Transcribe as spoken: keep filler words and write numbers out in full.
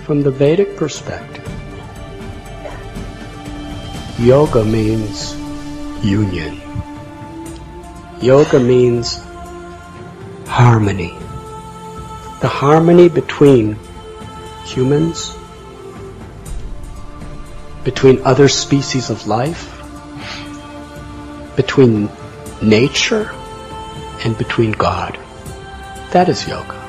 from the Vedic perspective, yoga means union. Yoga means harmony. The harmony between humans, between other species of life, between nature, and between God. That is yoga.